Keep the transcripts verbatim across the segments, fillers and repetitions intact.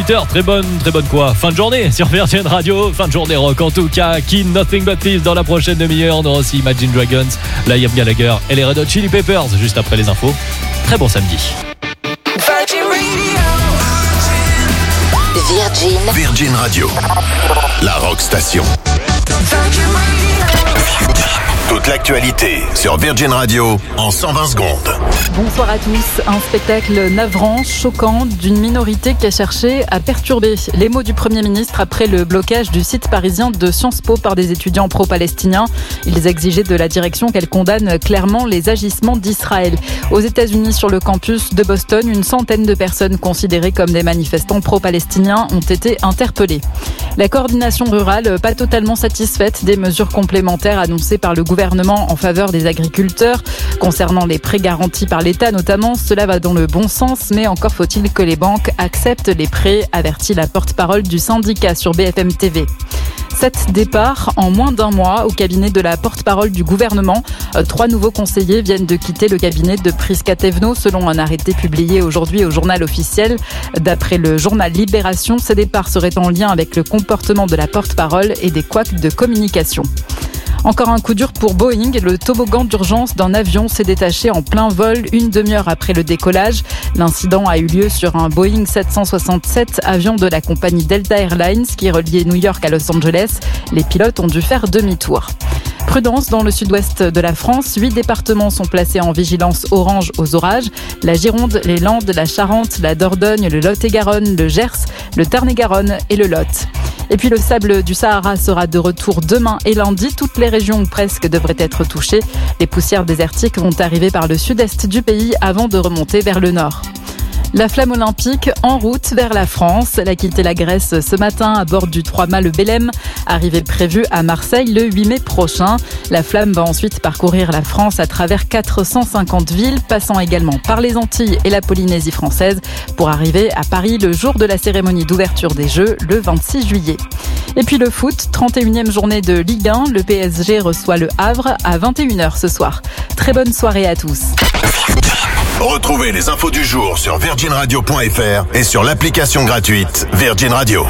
dix-huit heures, très bonne, très bonne quoi fin de journée sur Virgin Radio, fin de journée rock en tout cas. Keen, Nothing But Thieves dans la prochaine demi-heure. On aura aussi Imagine Dragons, Liam Gallagher et les Red Hot Chili Peppers juste après les infos. Très bon samedi. Virgin. Virgin Radio. La Rock Station. Toute l'actualité sur Virgin Radio en cent vingt secondes. Bonsoir à tous. Un spectacle navrant, choquant, d'une minorité qui a cherché à perturber les mots du Premier ministre après le blocage du site parisien de Sciences Po par des étudiants pro-palestiniens. Ils exigeaient de la direction qu'elle condamne clairement les agissements d'Israël. Aux États-Unis, sur le campus de Boston, une centaine de personnes considérées comme des manifestants pro-palestiniens ont été interpellées. La coordination rurale, pas totalement satisfaite des mesures complémentaires annoncées par le gouvernement en faveur des agriculteurs. Concernant les prêts garantis par l'État notamment, cela va dans le bon sens, mais encore faut-il que les banques acceptent les prêts, avertit la porte-parole du syndicat sur B F M T V. Sept départs en moins d'un mois au cabinet de la porte-parole du gouvernement. Euh, trois nouveaux conseillers viennent de quitter le cabinet de Prisca Thévenot selon un arrêté publié aujourd'hui au journal officiel. D'après le journal Libération, ces départs seraient en lien avec le comportement de la porte-parole et des couacs de communication. Encore un coup dur pour Boeing. Le toboggan d'urgence d'un avion s'est détaché en plein vol une demi-heure après le décollage. L'incident a eu lieu sur un Boeing sept cent soixante-sept, avion de la compagnie Delta Airlines qui reliait New York à Los Angeles. Les pilotes ont dû faire demi-tour. Prudence dans le sud-ouest de la France. Huit départements sont placés en vigilance orange aux orages. La Gironde, les Landes, la Charente, la Dordogne, le Lot-et-Garonne, le Gers, le Tarn-et-Garonne et le Lot. Et puis le sable du Sahara sera de retour demain et lundi. Toutes les régions ou presque devraient être touchées. Les poussières désertiques vont arriver par le sud-est du pays avant de remonter vers le nord. La flamme olympique en route vers la France. Elle a quitté la Grèce ce matin à bord du trois-mâts le Belém. Arrivée prévue à Marseille le huit mai prochain. La flamme va ensuite parcourir la France à travers quatre cent cinquante villes, passant également par les Antilles et la Polynésie française pour arriver à Paris le jour de la cérémonie d'ouverture des Jeux le vingt-six juillet. Et puis le foot, trente et unième journée de Ligue un. Le P S G reçoit le Havre à vingt et une heures ce soir. Très bonne soirée à tous. Retrouvez les infos du jour sur virgin radio point f r et sur l'application gratuite Virgin Radio.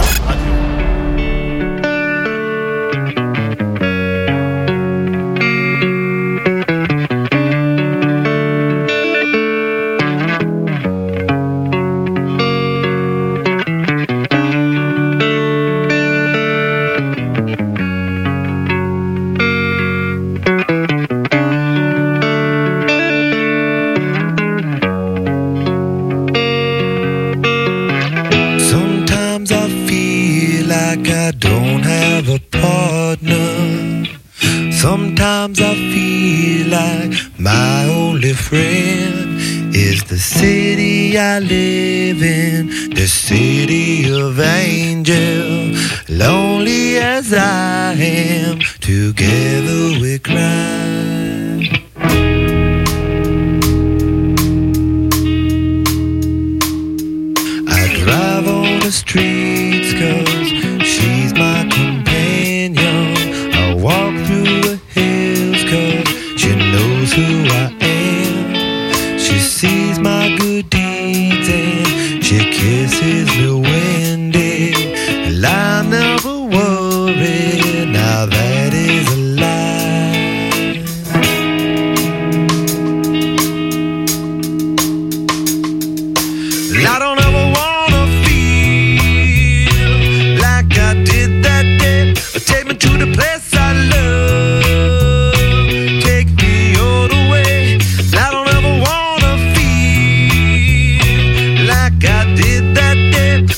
Sometimes I feel like my only friend is the city I live in, the city of angels. Lonely as I am, together we cry. I drive on the streets 'cause she's my companion. I walk through the hills 'cause she knows who I am. She sees my good deeds and she kisses me when day. And I never worry, now that is a lie. And I don't ever wanna feel like I did that day. Take me to the place I love, take me all the way. I don't ever wanna feel like I did that day.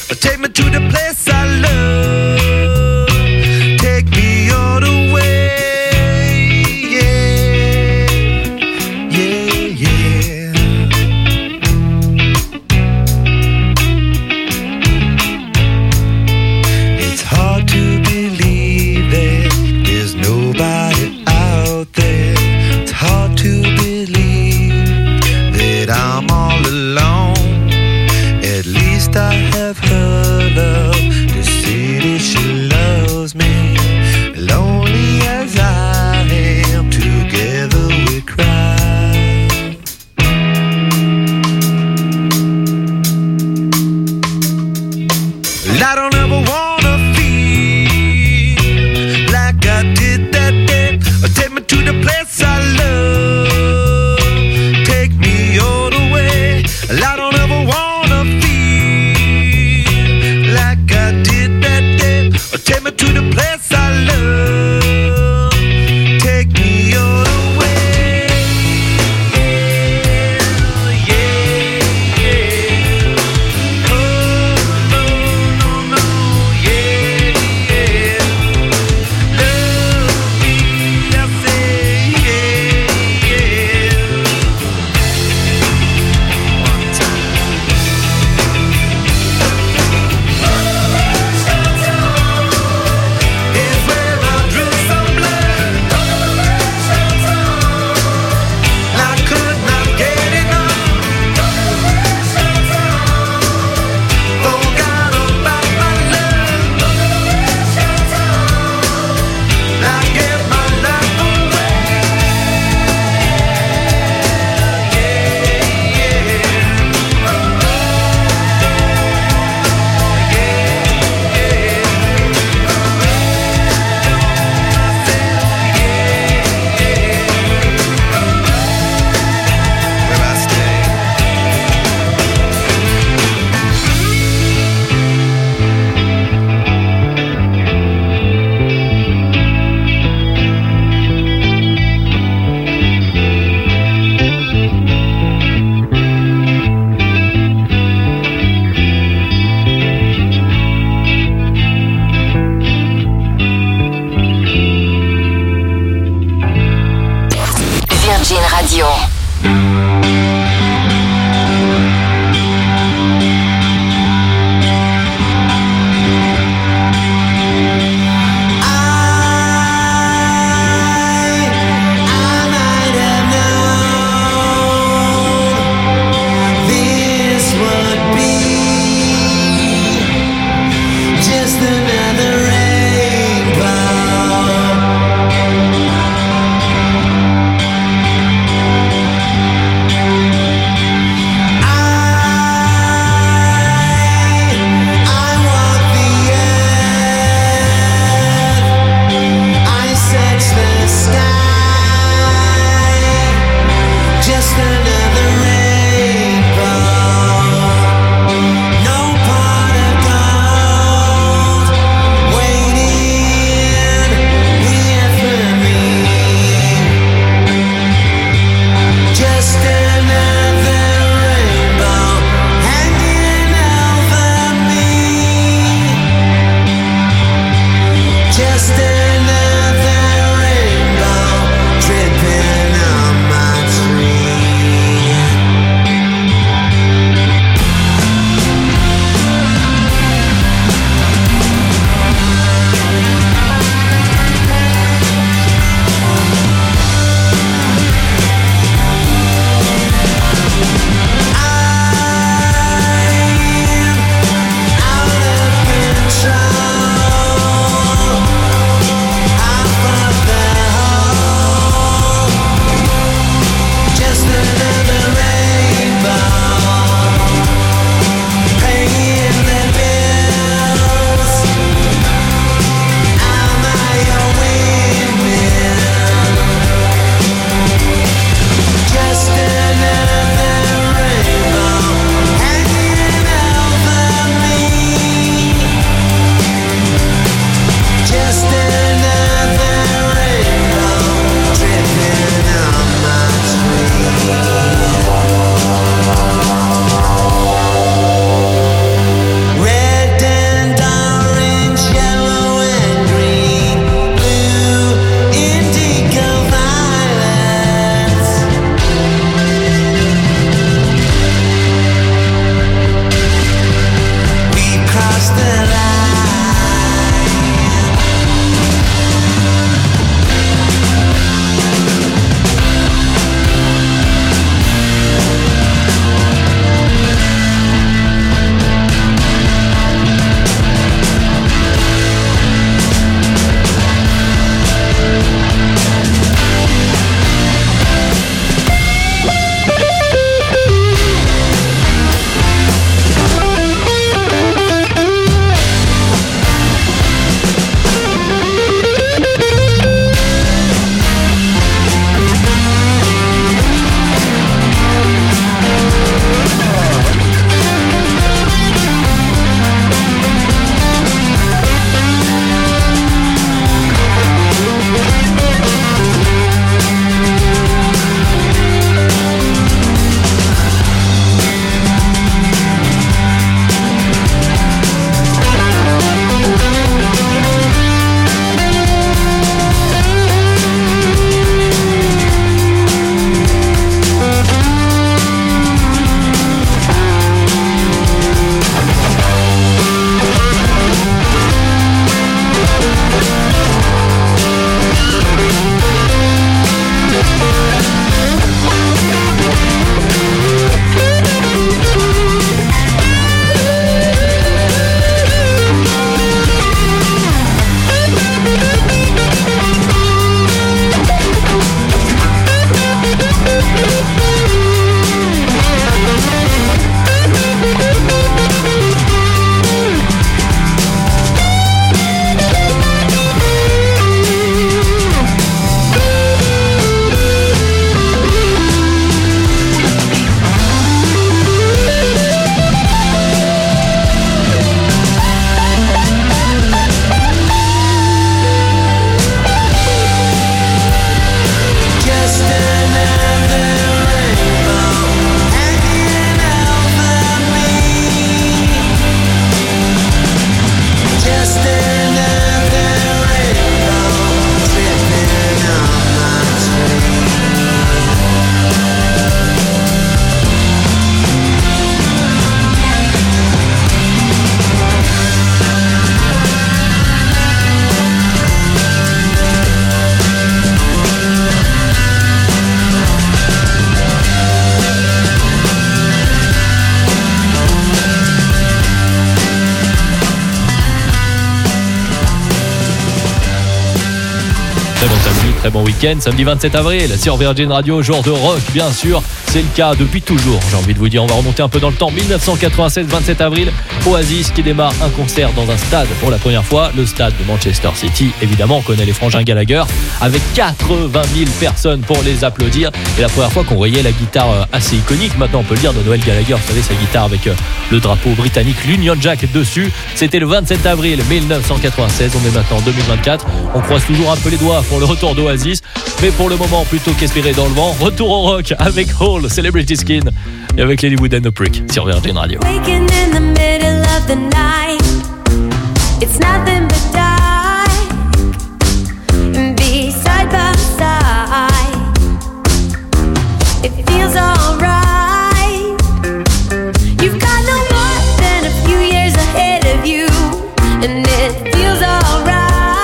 très bon week-end. Samedi vingt-sept avril sur Virgin Radio, jour de rock bien sûr. C'est le cas depuis toujours, j'ai envie de vous dire. On va remonter un peu dans le temps. dix-neuf cent quatre-vingt-seize, vingt-sept avril, Oasis qui démarre un concert dans un stade pour la première fois. Le stade de Manchester City, évidemment, on connaît les frangins Gallagher, avec quatre-vingt mille personnes pour les applaudir. Et la première fois qu'on voyait la guitare assez iconique, maintenant on peut le dire, de Noël Gallagher, vous savez, sa guitare avec le drapeau britannique, l'Union Jack dessus. C'était le vingt-sept avril dix-neuf cent quatre-vingt-seize. On est maintenant en deux mille vingt-quatre. On croise toujours un peu les doigts pour le retour d'Oasis, mais pour le moment, plutôt qu'espérer dans le vent, retour au rock avec Hall, Celebrity Skin, et avec Lily Wood and the Prick sur Virgin Radio. Waking in the middle of the night, it's nothing but dark, and be side by side, it feels alright. You've got no more than a few years ahead of you, and it feels alright.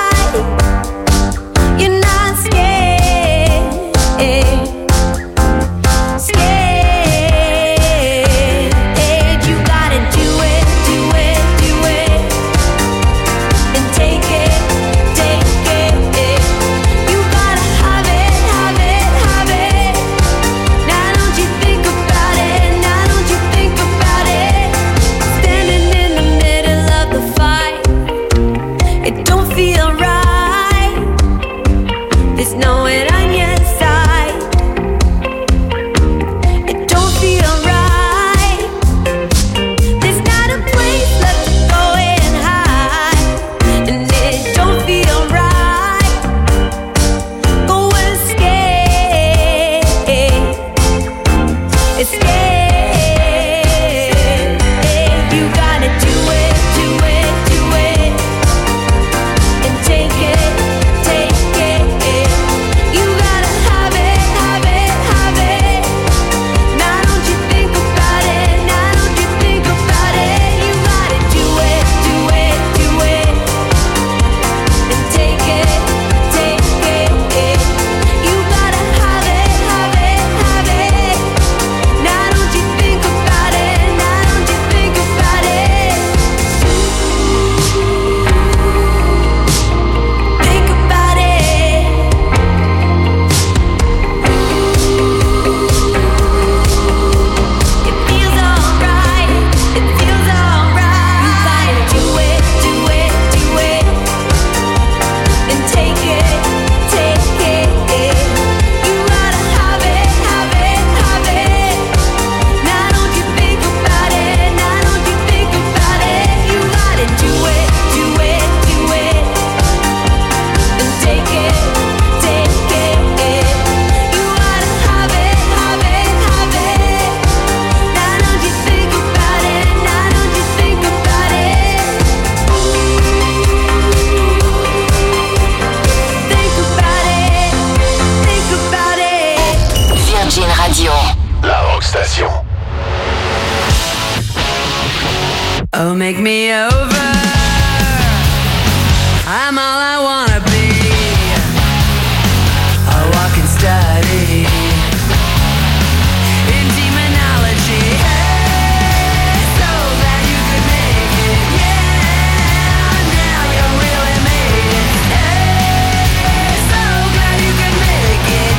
You're not scared, scared. Oh, make me over. I'm all I wanna be. A walking study in demonology. Hey, so glad you could make it. Yeah, now you really made it. Hey, so glad you could make it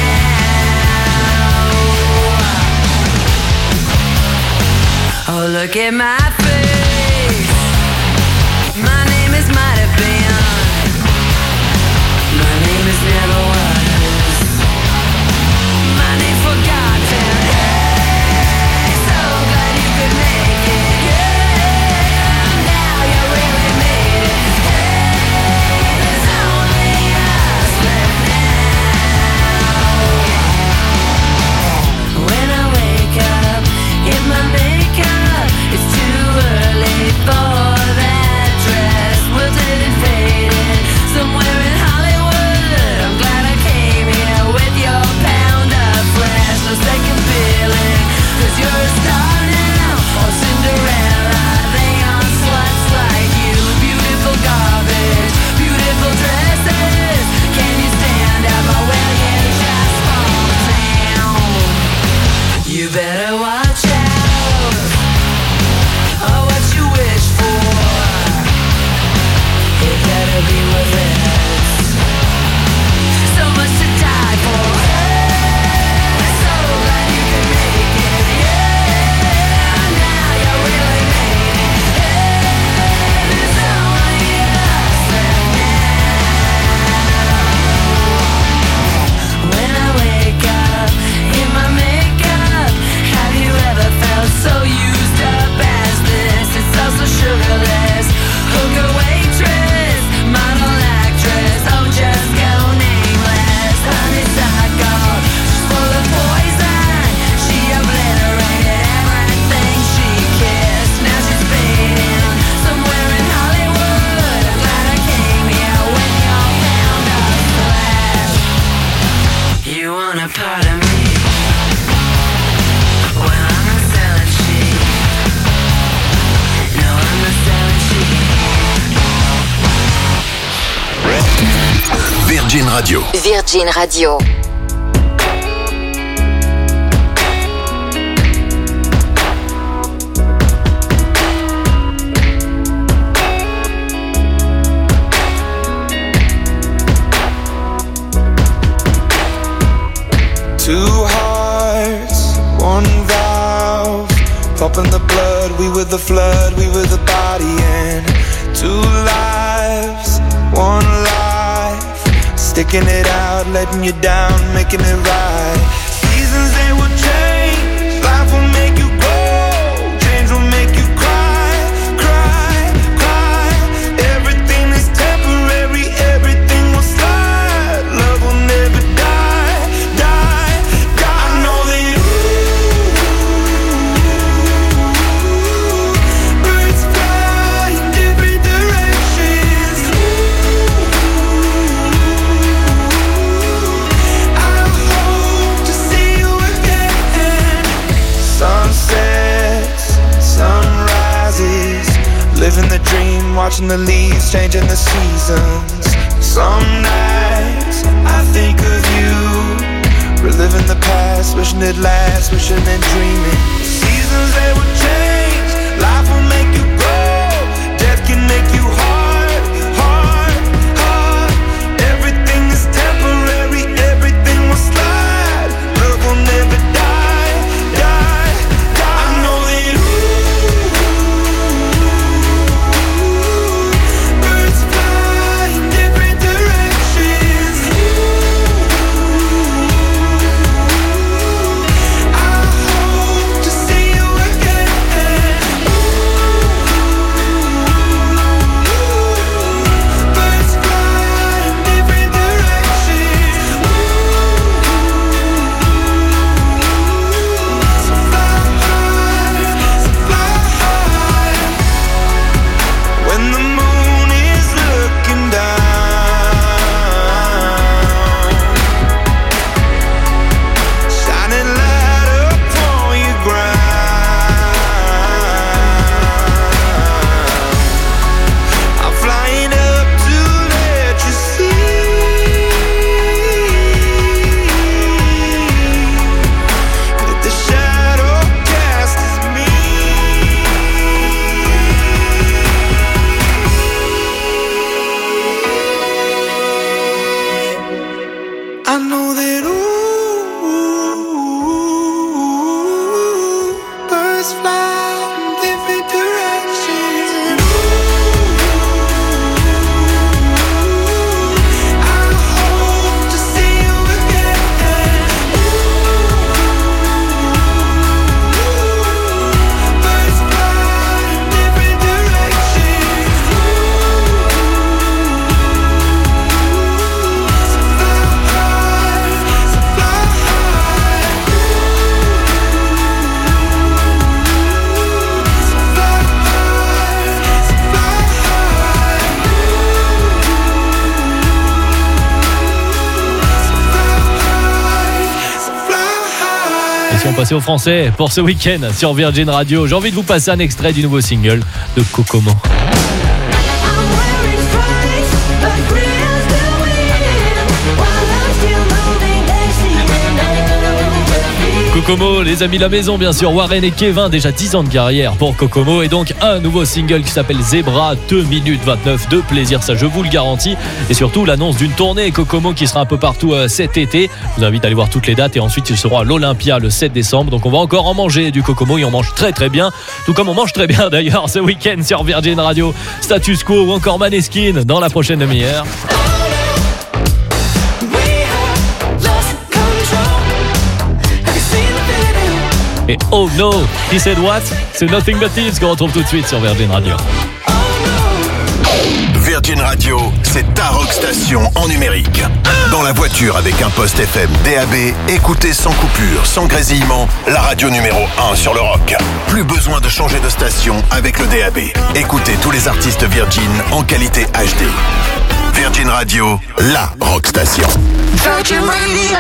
now. Oh, look at my face. My name is might have been. My name is never was. My name forgotten. Hey, so glad you could make it. Yeah, now you really made it. Hey, there's only us left now. When I wake up in my makeup, it's too early for that dress. Was it faded somewhere in Hollywood? I'm glad I came here with your pound of flesh. No second feeling, cause you're a star now. Oh Cinderella, they aren't sluts like you. Beautiful garbage, beautiful dresses. Can you stand up or will you just fall down? You better watch out. Oh, what you wish for, it better be worth it. So Radio. Virgin Radio. Two hearts, one valve, pumping the blood, we were the flood, we were the body, and two lives, one life, sticking it out, letting you down, making it right. Seasons they will change, life will make you grow, change will make you cry, cry, cry. Everything is temporary, everything will slide, love will never die, die, die. I know that ooh, birds fly in different directions. Ooh, I hope to see you again. Sunsets, sunrises, living the dream, watching the leaves, changing the seasons. Some nights I think of you, reliving the past, wishing it lasts, wishing and dreaming. Seasons they will change, life will make you grow, death can make you hard, hard, hard. Everything is temporary, everything will slide, love will never die, die, die. I know that ooh, birds fly in different directions. I hope to see you again. Birds fly in different directions. So fly high, so fly high. When the moon is looking down, shining light upon your ground, I'm flying up to let you see that the shadow cast is me. I know that ooh, birds fly in different directions. I hope to see you again. Birds fly in different directions. So fly high, so fly high. So fly high, so fly high. So fly high. Et si on passait au français pour ce week-end sur Virgin Radio, j'ai envie de vous passer un extrait du nouveau single de Kokomo. I'm wearing stripes, but grills to win. While I'm still moving, they see me now. Kokomo, les amis de la maison, bien sûr, Warren et Kevin, déjà dix ans de carrière pour Kokomo, et donc un nouveau single qui s'appelle Zebra, deux minutes vingt-neuf de plaisir, ça je vous le garantis, et surtout l'annonce d'une tournée Kokomo qui sera un peu partout euh, cet été. Je vous invite à aller voir toutes les dates, et ensuite ils seront à l'Olympia le sept décembre, donc on va encore en manger du Kokomo, et on mange très très bien, tout comme on mange très bien d'ailleurs ce week-end sur Virgin Radio. Status Quo ou encore Maneskin dans la prochaine demi-heure. Et oh no, he said what? C'est Nothing But Thieves qu'on retrouve tout de suite sur Virgin Radio. Virgin Radio, c'est ta rock station en numérique. Dans la voiture avec un poste F M D A B, écoutez sans coupure, sans grésillement, la radio numéro un sur le rock. Plus besoin de changer de station avec le D A B. Écoutez tous les artistes Virgin en qualité H D. Virgin Radio, la rock station. Virgin Radio.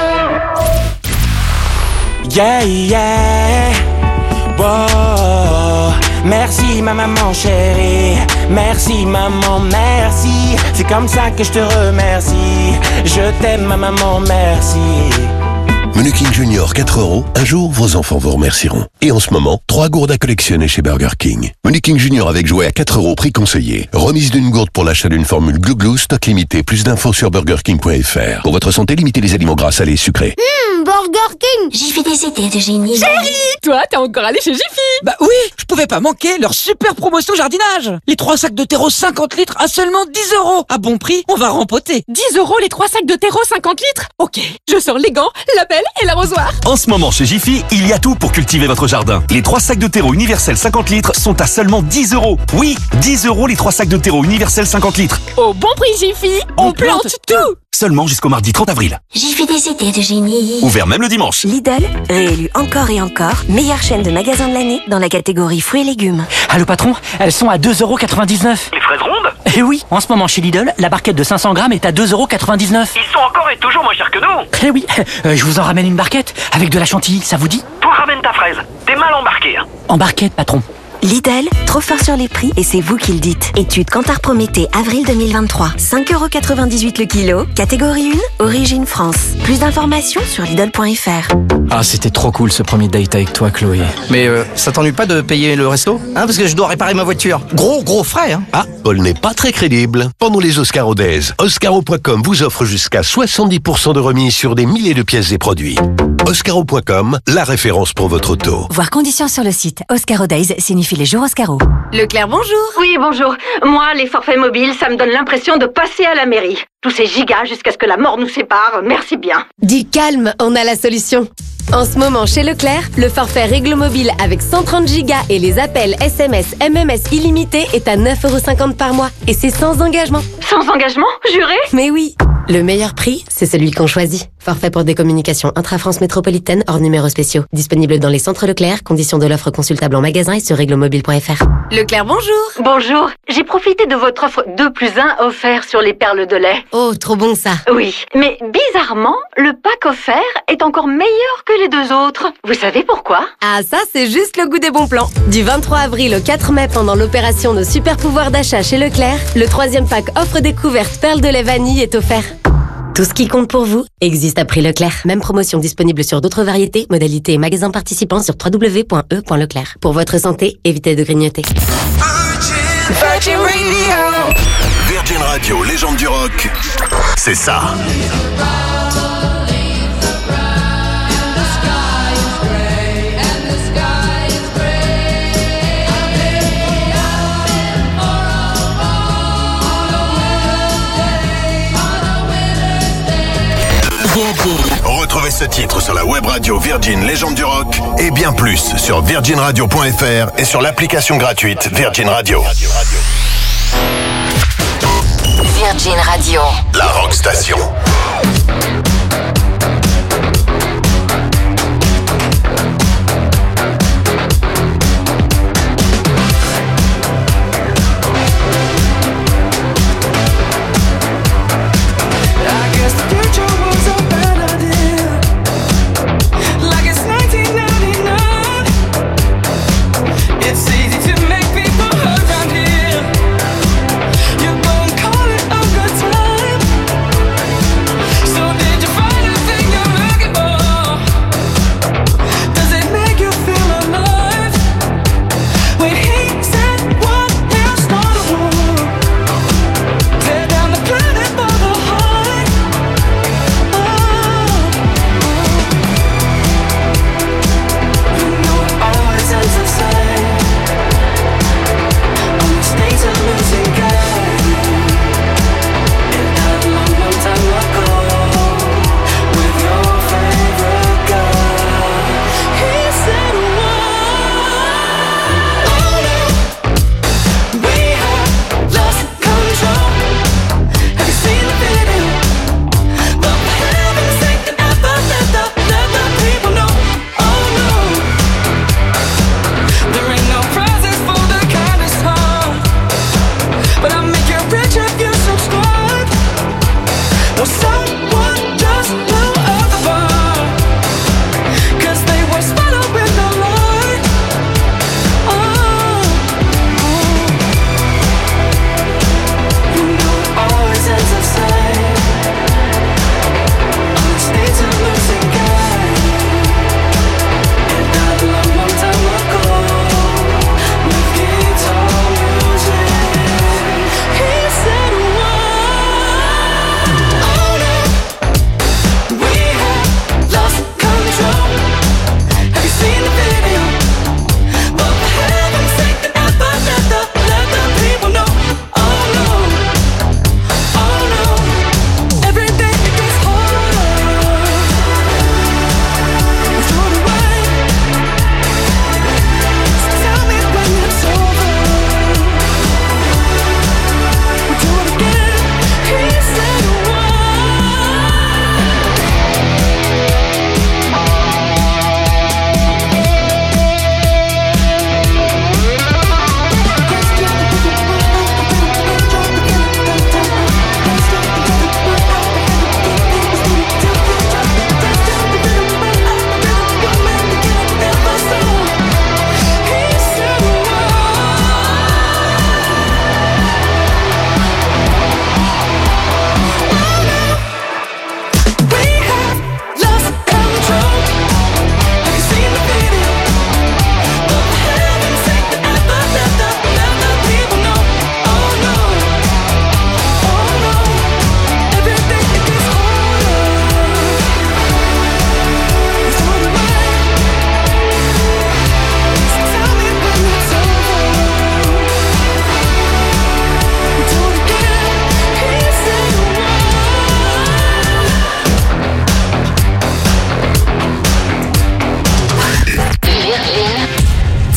Yeah, yeah. Whoa. Merci ma maman chérie, merci maman, merci. C'est comme ça que je te remercie. Je t'aime ma maman, merci. Menu King Junior quatre euros. Un jour, vos enfants vous remercieront. Et en ce moment, trois gourdes à collectionner chez Burger King. Menu King Junior avec jouet à quatre euros, prix conseillé. Remise d'une gourde pour l'achat d'une formule Glouglou, stock limité. Plus d'infos sur burger king point f r. Pour votre santé, limitez les aliments gras, salés et sucrés. Hum, Burger King. J'y fais des idées de génie. Chérie, toi, t'es encore allé chez Jiffy? Bah oui, je pouvais pas manquer leur super promotion jardinage. Les trois sacs de terreau cinquante litres à seulement dix euros. À bon prix, on va rempoter. dix euros les trois sacs de terreau cinquante litres? Ok, je sors les gants, la pelle et l'arrosoir. En ce moment chez Jiffy, il y a tout pour cultiver votre jardin. Les trois sacs de terreau universel cinquante litres sont à seulement dix euros. Oui, dix euros les trois sacs de terreau universel cinquante litres. Au bon prix Jiffy, on, on plante, plante tout. Seulement jusqu'au mardi trente avril. J'y fais des idées de génie. Ouvert même le dimanche. Lidl, réélu encore et encore, meilleure chaîne de magasins de l'année dans la catégorie fruits et légumes. Allô patron, elles sont à deux euros quatre-vingt-dix-neuf. Les fraises rondes? Eh oui, en ce moment chez Lidl, la barquette de cinq cents grammes est à deux euros quatre-vingt-dix-neuf. Ils sont encore et toujours moins chers que nous. Eh oui, euh, je vous en ramène une barquette avec de la chantilly, ça vous dit? Toi ramène ta fraise, t'es mal embarqué. Hein. En barquette patron. Lidl, trop fort sur les prix et c'est vous qui le dites. Étude Kantar Prométhée, avril deux mille vingt-trois. cinq euros quatre-vingt-dix-huit le kilo. Catégorie un, origine France. Plus d'informations sur Lidl point f r. Ah, c'était trop cool ce premier date avec toi, Chloé. Mais euh, ça t'ennuie pas de payer le resto? Hein, parce que je dois réparer ma voiture. Gros, gros frais, hein. Ah, Paul n'est pas très crédible. Pendant les Oscaro Days, Oscaro point com vous offre jusqu'à soixante-dix pour cent de remise sur des milliers de pièces et produits. Oscaro point com, la référence pour votre auto. Voir conditions sur le site. Oscaro Days signifie les jours Oscaro. Leclerc, bonjour. Oui, bonjour. Moi, les forfaits mobiles, ça me donne l'impression de passer à la mairie. Tous ces gigas jusqu'à ce que la mort nous sépare, merci bien. Du calme, on a la solution. En ce moment, chez Leclerc, le forfait Réglo Mobile avec cent trente gigas et les appels S M S, M M S illimités est à neuf euros cinquante par mois. Et c'est sans engagement. Sans engagement? Juré? Mais oui. Le meilleur prix, c'est celui qu'on choisit. Forfait pour des communications intra-France métropolitaine hors numéros spéciaux. Disponible dans les centres Leclerc. Conditions de l'offre consultable en magasin et sur réglomobile point f r. Leclerc, bonjour. Bonjour. J'ai profité de votre offre deux plus un offert sur les perles de lait. Oh, trop bon ça. Oui, mais bizarrement, le pack offert est encore meilleur que les deux autres. Vous savez pourquoi? Ah, ça, c'est juste le goût des bons plans. Du vingt-trois avril au quatre mai, pendant l'opération de super pouvoir d'achat chez Leclerc, le troisième pack offre découverte perles de lait vanille est offert. Tout ce qui compte pour vous existe à prix Leclerc. Même promotion disponible sur d'autres variétés, modalités et magasins participants sur w w w point e point leclerc. Pour votre santé, évitez de grignoter. Virgin Radio. Virgin Radio, légende du rock, c'est ça. Retrouvez ce titre sur la web radio Virgin Légende du Rock et bien plus sur virgin radio point f r et sur l'application gratuite Virgin Radio. Virgin Radio. La Rock Station. You're gonna call it a good time.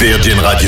Virgin Radio.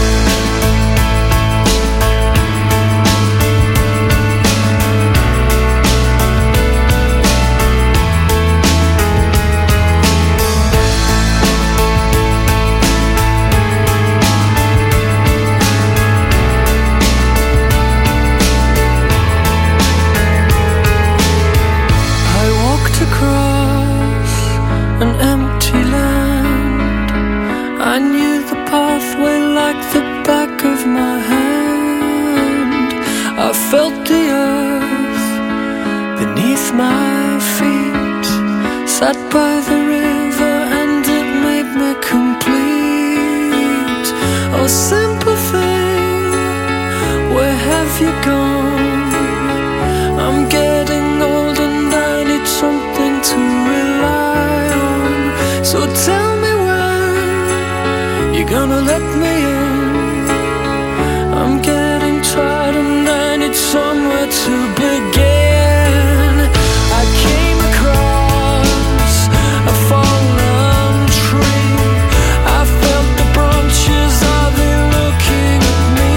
Sat by the river and it made me complete. Oh, simple thing, where have you gone? I'm getting old and I need something to rely on. So tell me when you're gonna let me in. I'm getting tired and I need somewhere to begin. I came across a fallen tree. I felt the branches of it looking at me.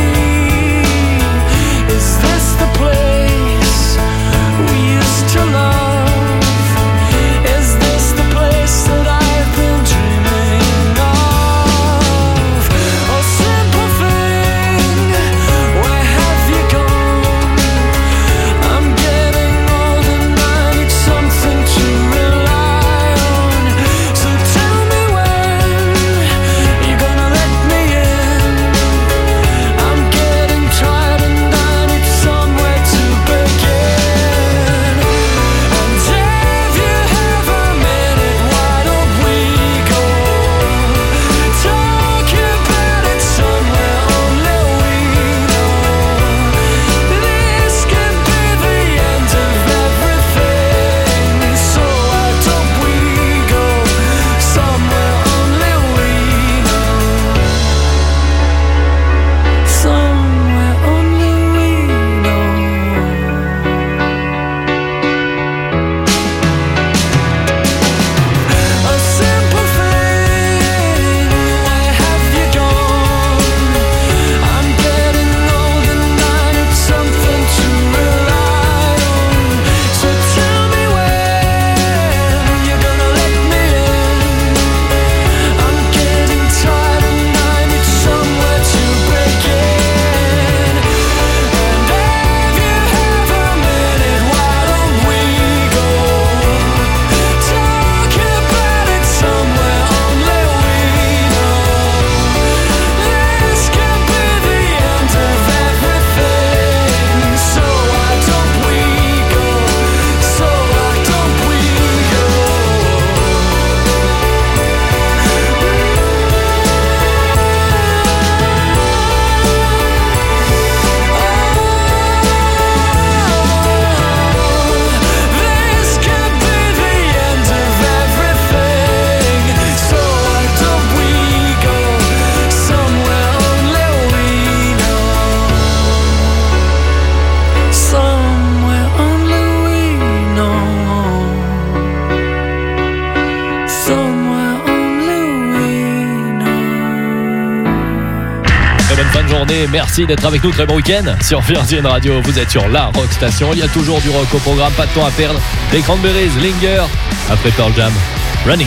Is this the place we used to love? Is this the place that I've been dreaming of? Oh, simple thing, where have you gone? I'm getting old and I need something to rely on. So tell me when you're gonna let me in. I'm getting tired and I need somewhere to begin. And if you have a minute, why don't we go talk about it somewhere only we know? This could be the end of everything. So why don't we go somewhere only we know? Somewhere only we know. A simple thing, where have you gone? I'm getting old and I need something to rely on. So tell me when you're gonna let me in. I'm getting tired and I need somewhere to begin. And if you have a minute, why don't we go talk about it somewhere only we know? This could be the end of everything. So why don't we go? So why don't we go? This could be the end of everything. So why don't we go somewhere only we know? Somewhere only we know. Somewhere only we know. Très bonne fin de journée, merci d'être avec nous, très bon week-end sur Virgin Radio. Vous êtes sur la Rock Station, il y a toujours du rock au programme, pas de temps à perdre. Les Cranberries, Linger, après Pearl Jam, Running.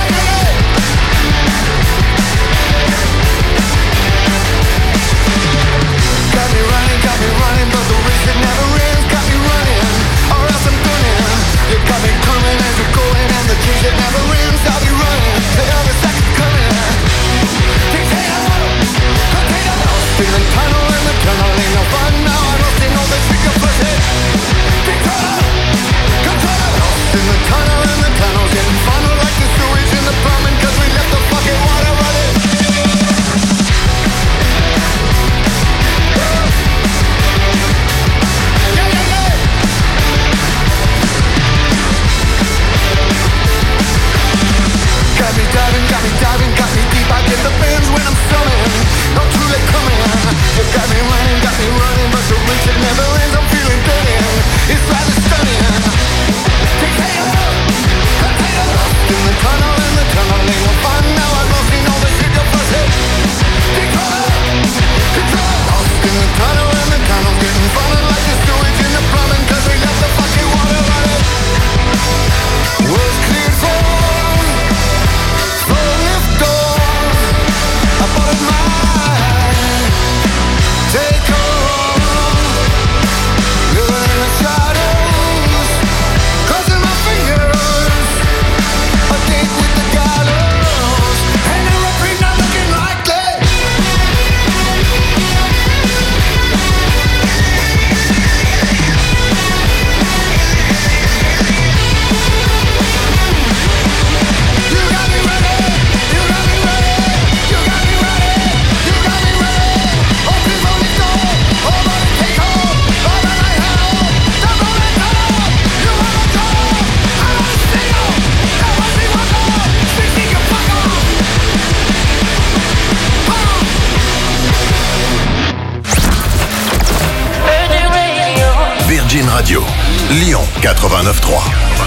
Got me running, got me running, but the race it never ends. Got me running, or else I'm gunning. You got me coming and you're going, and the chase it never ends. I'll be running, the other second's coming. Dictator, container, lost in the tunnel, and the tunneling of fun. Now I don't see no the trigger pussy. Dictator, container, lost in the tunnel, and the tunnel's getting funnel like the sewage in the Radio. Lyon quatre-vingt-neuf trois.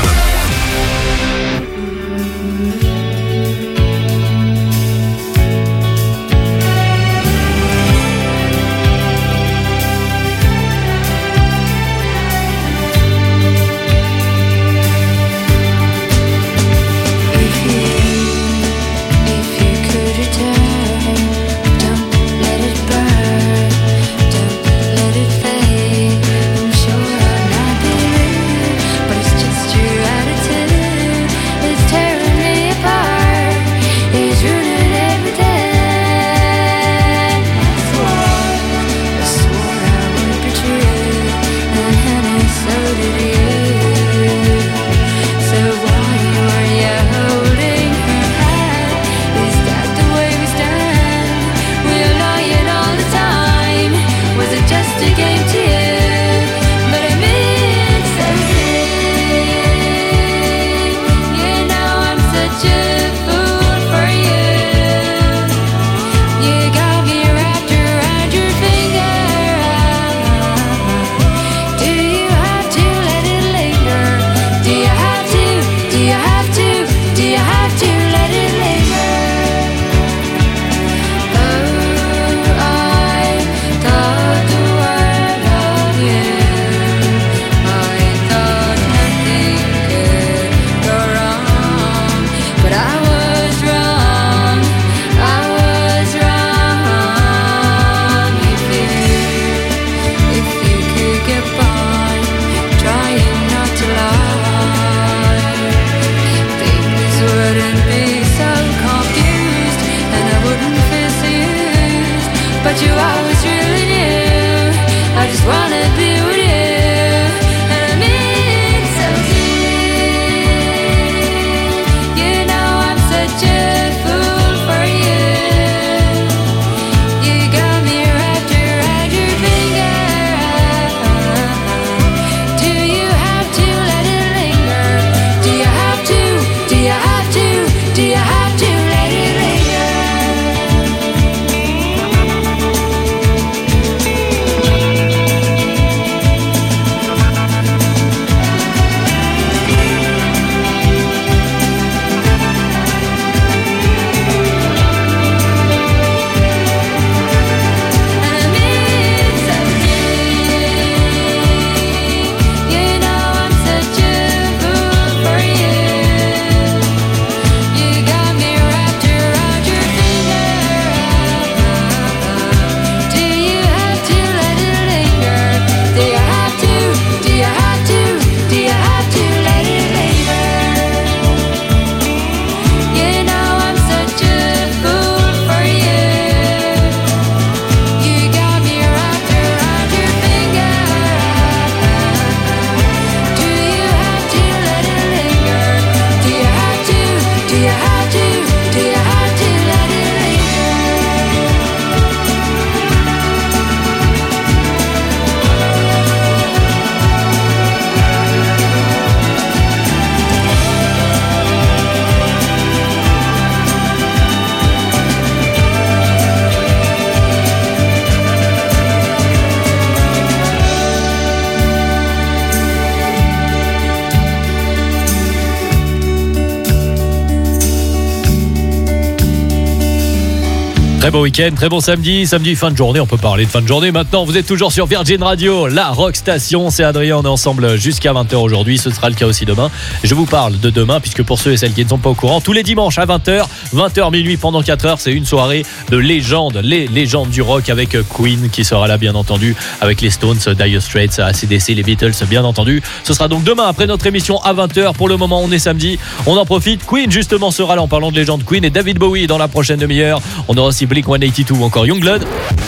Très beau week-end, très bon samedi, samedi fin de journée, on peut parler de fin de journée maintenant. Vous êtes toujours sur Virgin Radio, la Rock Station. C'est Adrien, on est ensemble jusqu'à vingt heures aujourd'hui, ce sera le cas aussi demain. Je vous parle de demain puisque pour ceux et celles qui ne sont pas au courant, tous les dimanches à vingt heures, vingt heures minuit pendant quatre heures, c'est une soirée de légendes, les légendes du rock avec Queen qui sera là bien entendu, avec les Stones, Dire Straits, A C D C, les Beatles bien entendu. Ce sera donc demain après notre émission à vingt heures. Pour le moment on est samedi, on en profite. Queen justement sera là en parlant de légendes, Queen et David Bowie dans la prochaine demi-heure. On aura aussi Blink cent quatre-vingt-deux ou encore Youngblood.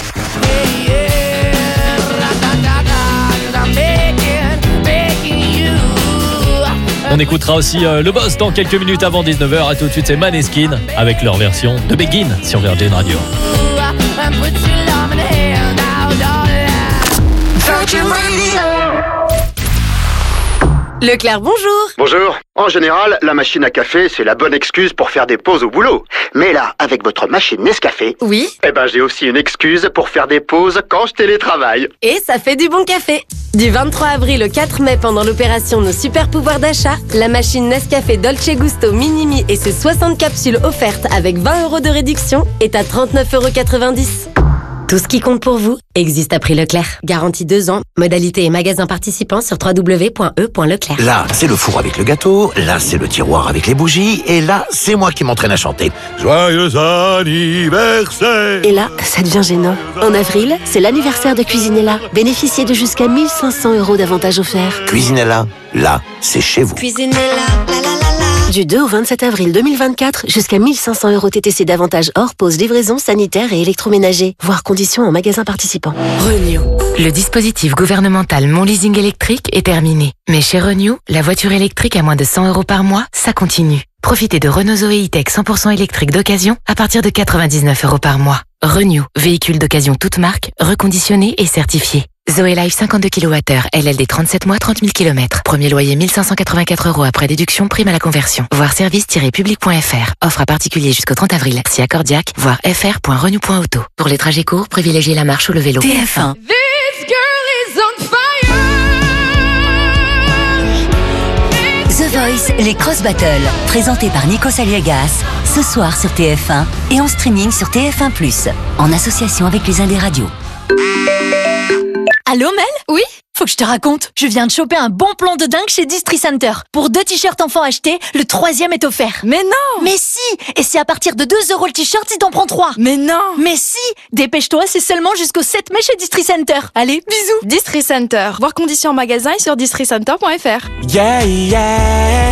On écoutera aussi euh, le boss dans quelques minutes avant dix-neuf heures. À tout de suite, c'est Maneskin avec leur version de Begin sur Virgin Radio. Leclerc, bonjour. Bonjour. En général, la machine à café, c'est la bonne excuse pour faire des pauses au boulot. Mais là, avec votre machine Nescafé... Oui. Eh ben, j'ai aussi une excuse pour faire des pauses quand je télétravaille. Et ça fait du bon café. Du vingt-trois avril au quatre mai, pendant l'opération Nos Super Pouvoirs d'achat, la machine Nescafé Dolce Gusto Minimi et ses soixante capsules offertes avec vingt euros de réduction est à trente-neuf euros quatre-vingt-dix. Tout ce qui compte pour vous existe à prix Leclerc. Garantie deux ans. Modalité et magasins participants sur w w w point e point leclerc. Là, c'est le four avec le gâteau, là, c'est le tiroir avec les bougies, et là, c'est moi qui m'entraîne à chanter. Joyeux anniversaire! Et là, ça devient gênant. En avril, c'est l'anniversaire de Cuisinella. Bénéficiez de jusqu'à mille cinq cents euros d'avantages offerts. Cuisinella, là, c'est chez vous. Cuisinella, la la la la. Du deux au vingt-sept avril deux mille vingt-quatre, jusqu'à mille cinq cents euros T T C d'avantages hors pause, livraison, sanitaire et électroménager. Voir conditions en magasin participant. Renew. Le dispositif gouvernemental Mon Leasing électrique est terminé. Mais chez Renew, la voiture électrique à moins de cent euros par mois, ça continue. Profitez de Renault Zoé E-Tech cent pour cent électrique d'occasion à partir de quatre-vingt-dix-neuf euros par mois. Renew, véhicule d'occasion toute marque, reconditionné et certifié. Zoé Life cinquante-deux kilowattheures, L L D trente-sept mois, trente mille kilomètres. Premier loyer mille cinq cent quatre-vingt-quatre euros après déduction, prime à la conversion. Voir service tiret public point f r. Offre à particulier jusqu'au trente avril. Si accordiaque, voir f r point renew point auto. Pour les trajets courts, privilégiez la marche ou le vélo. T F un. This girl is on fire. The Voice, les Cross Battles, présentés par Nico Saliegas, ce soir sur T F un et en streaming sur T F un plus, en association avec les Indes radios. Allô Mel? Oui? Faut que je te raconte, je viens de choper un bon plan de dingue chez Distri Center. Pour deux t-shirts enfants achetés, le troisième est offert. Mais non! Mais si! Et c'est à partir de deux euros le t-shirt si t'en prends trois. Mais non! Mais si! Dépêche-toi, c'est seulement jusqu'au sept mai chez Distri Center. Allez, bisous! Distri Center. Voir conditions en magasin et sur distri center point f r. Yeah, yeah.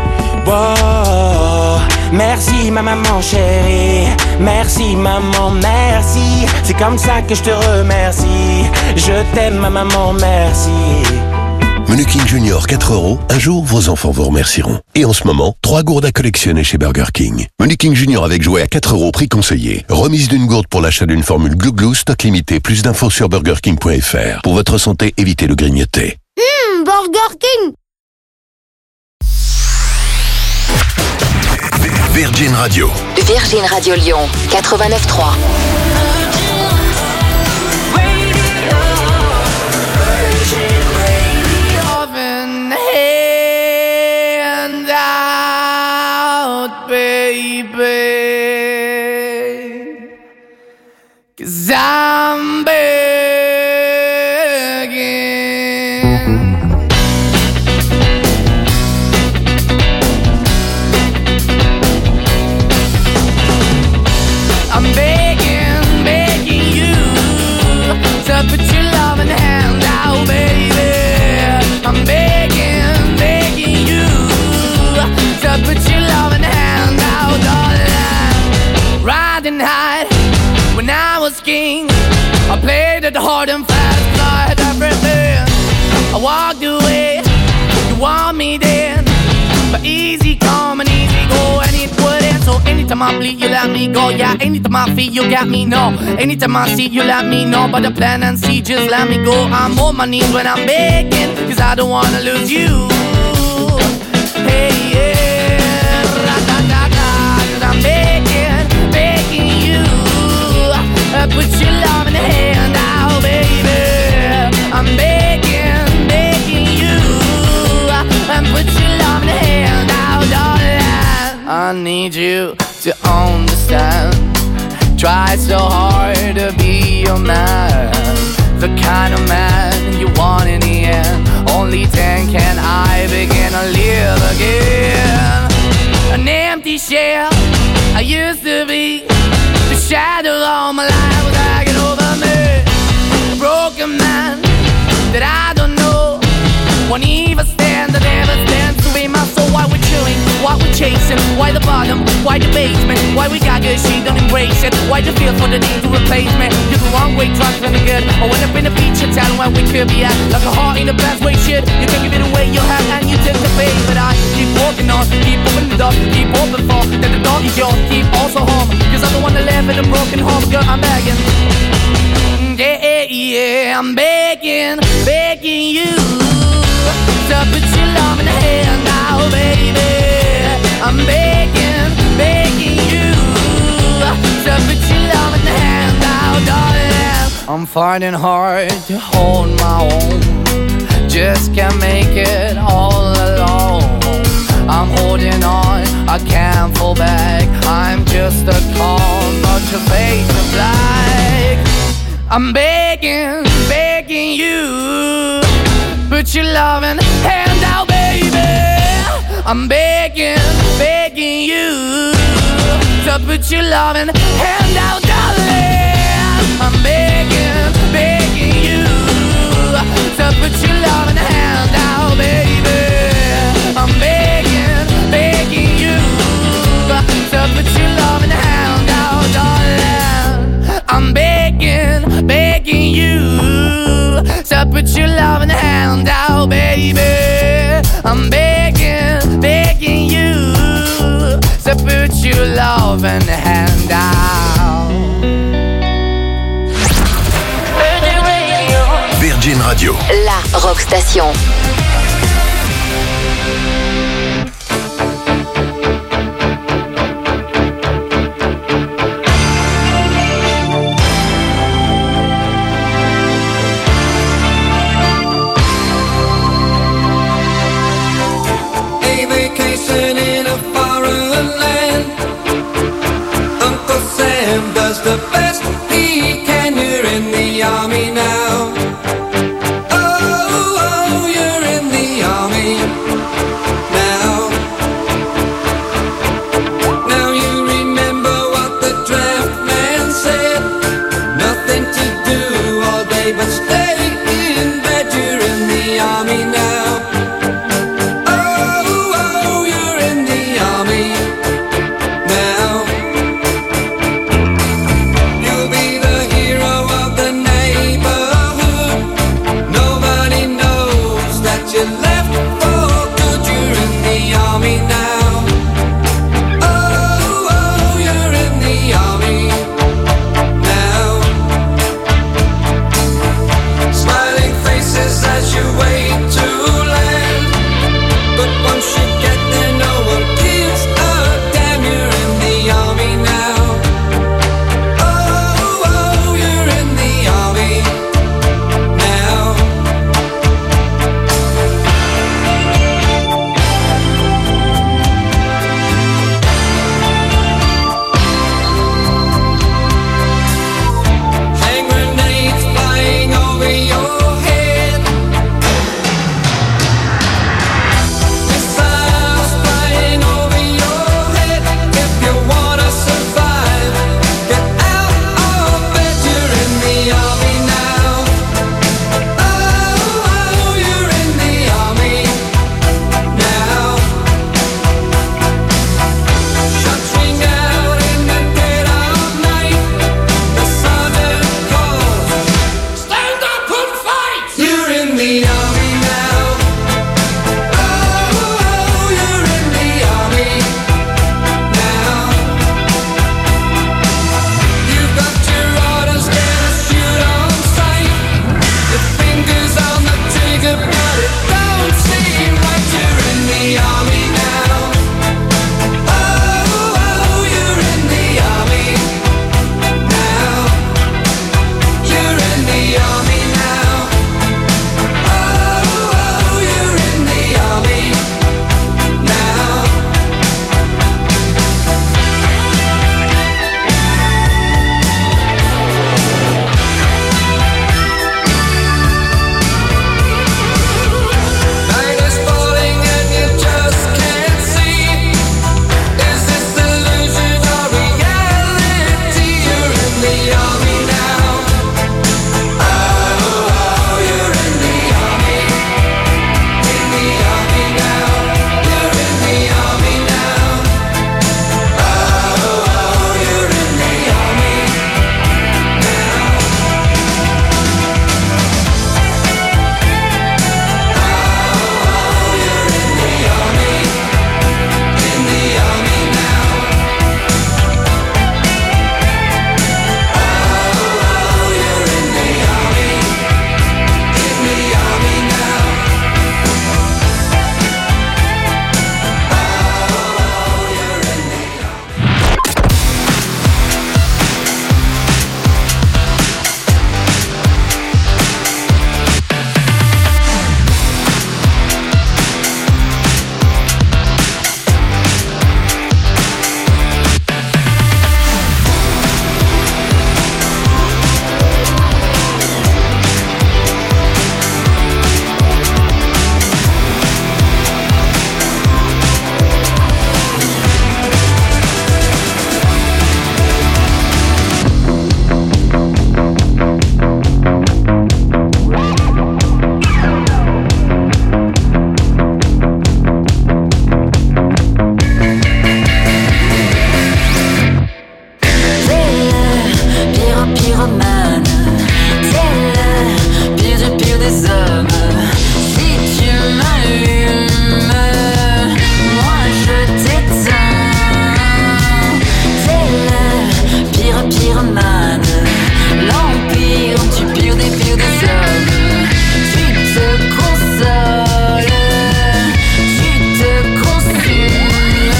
Wow. Merci ma maman chérie. Merci maman, merci. C'est comme ça que je te remercie. Je t'aime ma maman, merci. Menu King Junior quatre euros. Un jour, vos enfants vous remercieront. Et en ce moment, trois gourdes à collectionner chez Burger King. Menu King Junior avec jouet à quatre euros, prix conseillé. Remise d'une gourde pour l'achat d'une formule Glou Glou, stock limité. Plus d'infos sur burger king point f r. Pour votre santé, évitez le grignoter. Hum, Burger King. Virgin Radio. Virgin Radio Lyon, quatre-vingt-neuf trois. Hand out, baby, 'cause I'm begging. I'm begging, begging you to put your loving hand out, baby. I'm begging, begging you to put your loving hand out, darling. Riding high when I was king, I played it hard and fast, I had everything. I walked away, you want me then, but easy come and easy go, and it wouldn't. So anytime I bleed, you let me go. Yeah, anytime I feel, you got me, no. Anytime I see, you let me know. But the plan and see, just let me go. I'm on my knees when I'm begging, 'cause I don't wanna lose you. Hey, yeah, ra-da-da-da, 'cause I'm begging, begging you, uh, put your love in the hand out, baby. I'm begging, begging you, uh, and put your love in the hand out, darling. I need you to understand. Try so hard to be your man, the kind of man you want in the end. Only then can I begin to live again. An empty shell I used to be, the shadow all my life was hanging over me. A broken man that I don't know, won't even stand, I never stand to be my soul. Why we're chilling, why we're chasing, why the bottom, why the basement, why we got good, she don't embrace it, why the feel for the need to replace me. You're the wrong way, trying to be good. I went up in the feature town where we could be at, like a heart in the best way, shit. You can give it away, you have, and you take the pay. But I keep walking on, keep opening the door, keep open for that the dog is yours, keep also home, 'cause I don't wanna live in a broken home, girl, I'm begging. Yeah, yeah, I'm begging, begging you So put your loving hand out, baby. I'm begging, begging you. So put your loving hand out, darling. I'm finding hard to hold my own. Just can't make it all alone. I'm holding on, I can't fall back. I'm just a call, not your face of black. I'm begging, begging you. Put your loving hand out, baby. I'm begging, begging you. So put your loving hand out, darling. I'm begging, begging you. So put your loving hand out, baby. I'm begging, begging you. So put your loving hand out, darling. I'm begging, begging you. So put your loving hand out, baby. I'm begging, begging you. So put your loving hand out. Virgin Radio. La Rock Station. A vacation in a foreign land. Uncle Sam does the best he can. You're in the army now. Oh, oh, you're in the army now. Now you remember what the draft man said. Nothing to do all day but stay in bed. You're in the army now. Oh, oh, you're in the army now. You'll be the hero of the neighborhood. pyromane. T'es le pire du pire des hommes. Si tu m'allumes, moi je t'éteins. T'es le pire pyromane. L'empire du pire des pires des hommes. Tu te consoles, tu te consumes.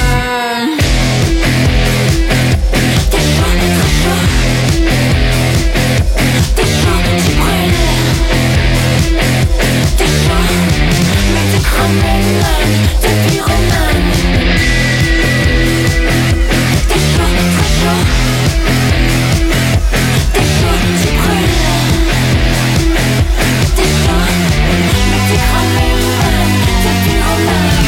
T'es chaud, très chaud. T'es chaud, tu brûles. T'es chaud, mais t'es cramé, t'es pyromane. T'es chaud, très chaud. T'es chaud, tu brûles. T'es chaud, mais t'es cramé, t'es pyromane.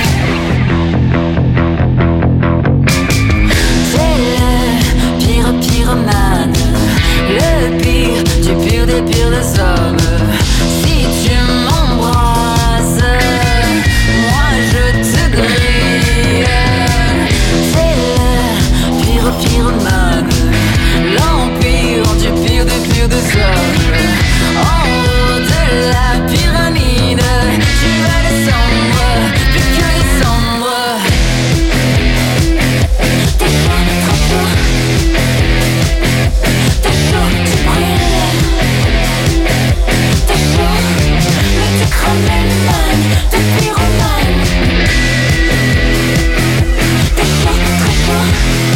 T'es le pire pyromane, le pire du pire des pires des hommes. Si tu m'embrasses, moi je te grille. T'es le pire pyromane, l'empire du pire des pires des hommes. En haut de la pyramide, tu vas descendre, plus que descendre. T'es chaud, trop chaud. T'es chaud, tu brûles. T'es chaud, mais t'es cramé, man, t'es pyromane. T'es chaud, très chaud.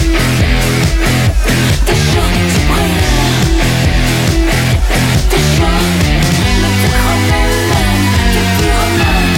T'es chaud, tu brûles. T'es chaud, mais t'es cramé, man, t'es pyromane.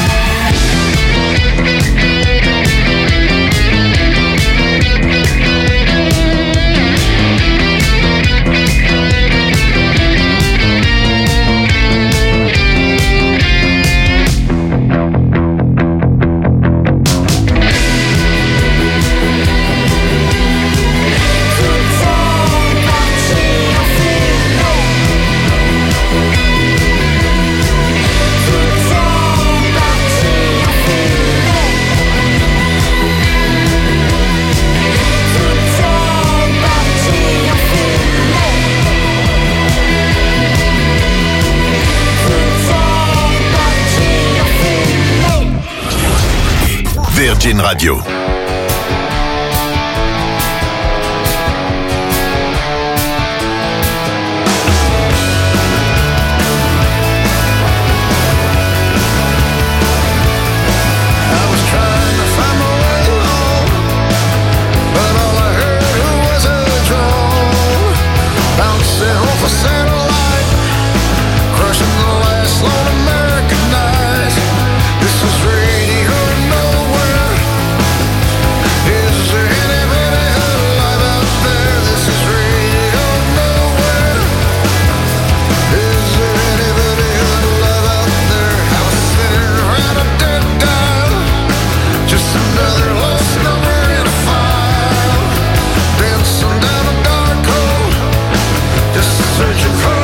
Virgin Radio. Searching for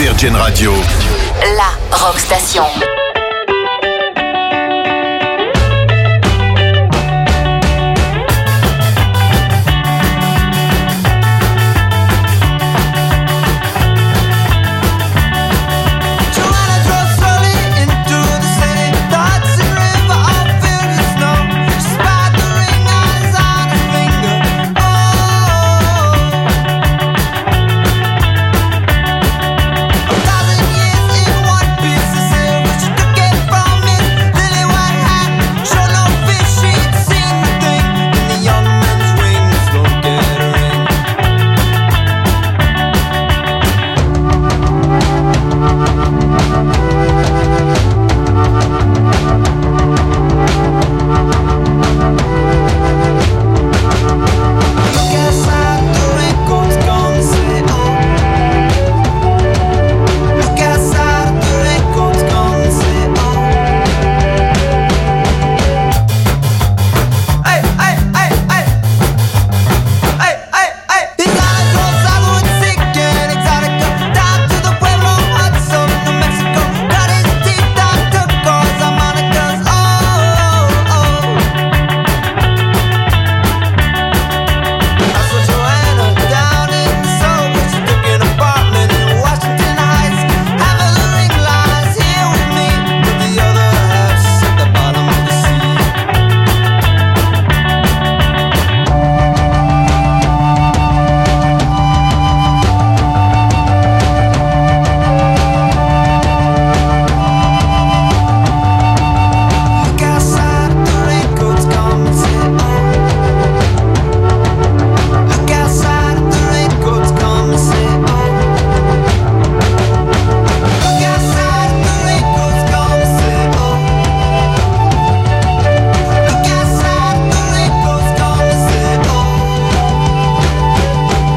Virgin Radio. La Rock Station.